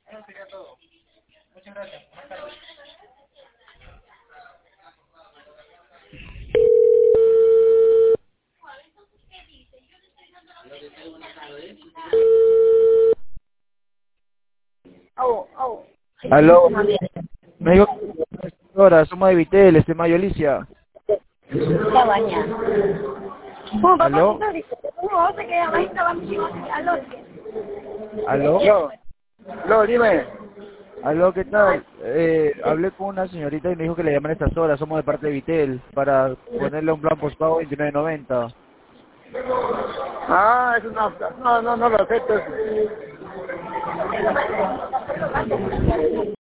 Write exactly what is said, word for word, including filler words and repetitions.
Eso sería todo. Muchas gracias. Buenas tardes. Oh, oh. Aló, me dijo ahora, somos de Vitel, este Mayo Alicia. Está bañado. Oh, papá, ¿qué Aló, tal? ¿Cómo vas a quedar ahí? Estaba metido al otro. aló, Aló, aló, dime. aló, ¿qué tal? Eh, hablé con una señorita y me dijo que le llaman a estas horas, somos de parte de Vitel, para ponerle un plan postpago veintinueve noventa. Ah, es una... No, no, no lo acepto.